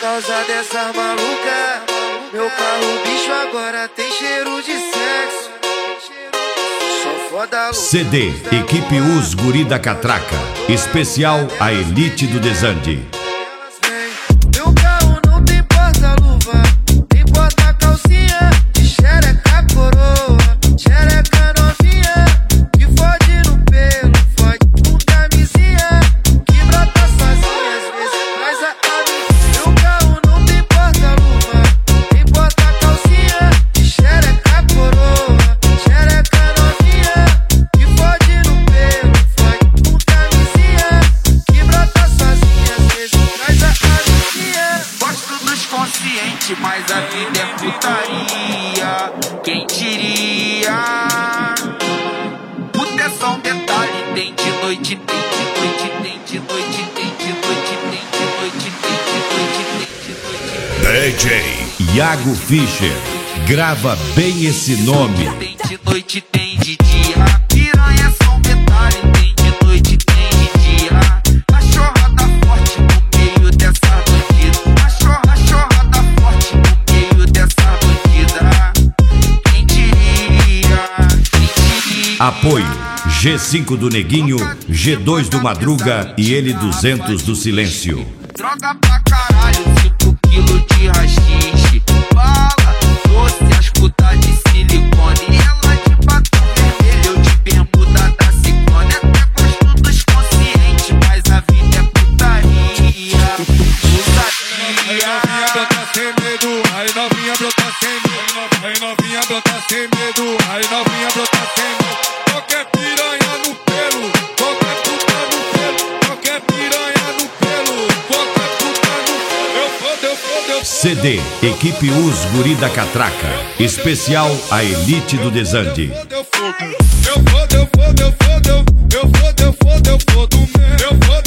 causa dessa maluca, meu carro bicho agora tem cheiro de sexo. Só foda louca. CD, equipe Os Guri da Catraca. Especial a elite do Desande. Meu carro não tem porta-luva, tem porta-calcinha, de xereca coroa, xereca novinha, que fode no pelo, fode com camisinha, que brota sozinha, às vezes traz a amiga. Meu carro não tem porta-luva, tem porta-calcinha, de xereca coroa, xereca novinha, que fode no pelo, fode com camisinha, que brota sozinha, às vezes traz a amiga. Gosto dos conscientes, mas a vida é putaria. Quem diria? Puta é só um detalhe. Tem de noite, tem de noite, tem de noite, tem de noite, tem de noite, tem de noite, tem de noite. DJ Iago Fischer. Grava bem esse nome. Tem de noite, tem de dia. A piranha é só um detalhe. Tem de noite, tem de dia. Cachorrada forte no meio dessa bandida. Cachorrada forte no meio dessa bandida. Quem diria? Quem diria? Apoio G5 do Neguinho, G2 do Madruga e L200 do Silêncio. Droga pra caralho, 5 quilos de rachixe. Bala, doce, as putas de silicone. Ela de batom vermelho, eu de bermuda da Ciclone. Até gosto dos conscientes, mas a vida é putaria. Putaria. Aí novinha brota sem medo, aí novinha brota sem medo, aí novinha brota sem medo. Qualquer piranha no pelo, qualquer puta no pelo, qualquer piranha no pelo, qualquer puta no pelo. Eu fodo. CD, equipe Os Guri da Catraca. Especial a elite do Desande. Eu fodo mesmo.